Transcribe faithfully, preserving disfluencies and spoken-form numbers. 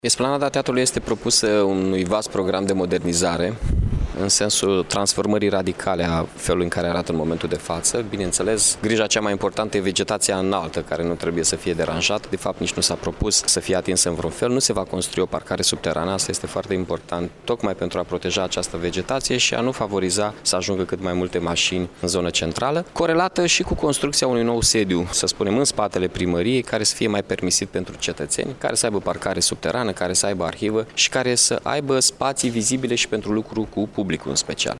Esplanada Teatrului este propusă unui vast program de modernizare, în sensul transformării radicale a felului în care arată în momentul de față. Bineînțeles, grija cea mai importantă e vegetația înaltă, care nu trebuie să fie deranjată. De fapt, nici nu s-a propus să fie atinsă în vreun fel. Nu se va construi o parcare subterană, asta este foarte important, tocmai pentru a proteja această vegetație și a nu favoriza să ajungă cât mai multe mașini în zonă centrală, corelată și cu construcția unui nou sediu, să spunem, în spatele primăriei, care să fie mai permisiv pentru cetățeni, care să aibă parcare subterană, care să aibă arhivă și care să aibă spații vizibile și pentru lucru cu publicul în special.